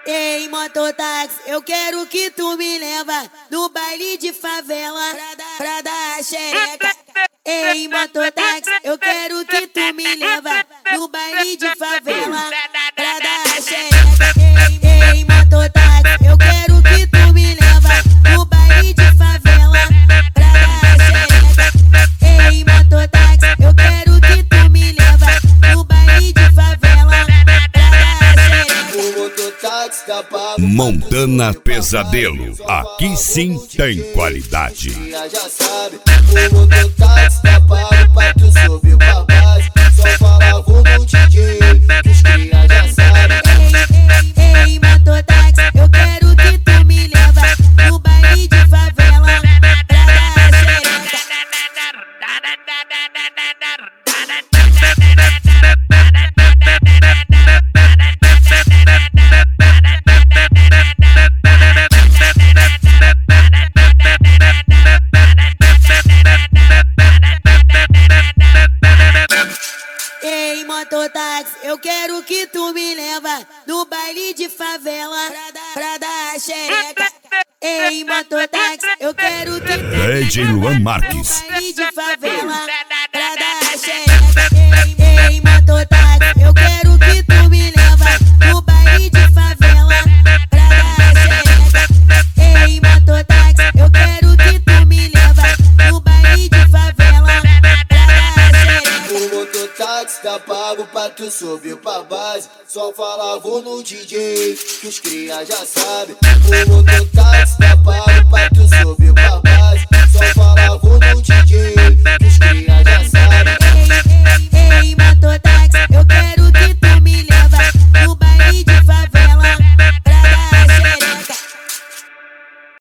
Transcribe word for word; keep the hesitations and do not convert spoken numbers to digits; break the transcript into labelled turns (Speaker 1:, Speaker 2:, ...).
Speaker 1: Ei, mototáxi, eu quero que tu me leva no baile de favela pra dar, pra dar a xereca. Ei, mototáxi, eu quero que tu me leva no baile de favela pra dar a xereca. Ei, ei, mototáxi, eu quero que tu me leva no baile de favela pra dar a xereca. Ei, mototáxi, eu quero que tu me leva no baile de favela pra dar a xereca.
Speaker 2: O mototáxi tá pago.
Speaker 3: Montana Pesadelo, aqui sim tem qualidade.
Speaker 2: Já sabe, o mototáxi tá pago pra tu subir pra base. Só falava no D J, que os cria já sabem.
Speaker 1: Ei, ei, mototáxi, eu quero que tu me leva no baile de favela pra dar a xereca. Ei, mototáxi, eu quero que tu me leva no baile de favela pra dar, pra dar a xereca. Ei, mototáxi, eu quero que tu me
Speaker 3: D J
Speaker 1: leva
Speaker 3: Luan
Speaker 1: no
Speaker 3: Marques.
Speaker 1: baile de favela pra dar a xereca. Ei, ei, mototáxi, eu quero que tu me leva no baile de favela pra dar a xereca. Ei, mototáxi, eu quero que tu me leva no baile de favela pra dar a xereca.
Speaker 2: O mototáxi tá pago pra tu subir pra base. Só falava no D J, que os cria já sabem. O mototáxi tá pago pra tu subir pra base. Só falava no D J, que os